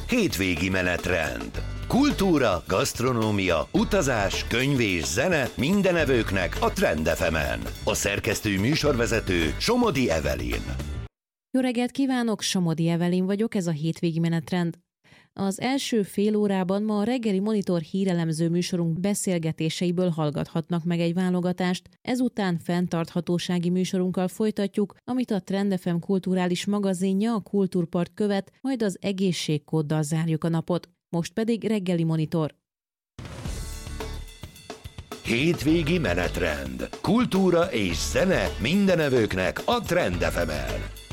hétvégi menetrend. Kultúra, gasztronómia, utazás, könyv és zene mindenevőknek a Trend FM-en. A szerkesztő műsorvezető Somodi Evelyn. Jó reggelt kívánok, Somodi Evelyn vagyok, ez a hétvégi menetrend. Az első fél órában ma a reggeli Monitor hírelemző műsorunk beszélgetéseiből hallgathatnak meg egy válogatást, ezután fenntarthatósági műsorunkkal folytatjuk, amit a Trend FM kulturális magazinja, a Kultúrpart követ, majd az egészségkóddal zárjuk a napot. Most pedig reggeli Monitor. Hétvégi menetrend. Kultúra és zene mindenevőknek a Trend FM-en.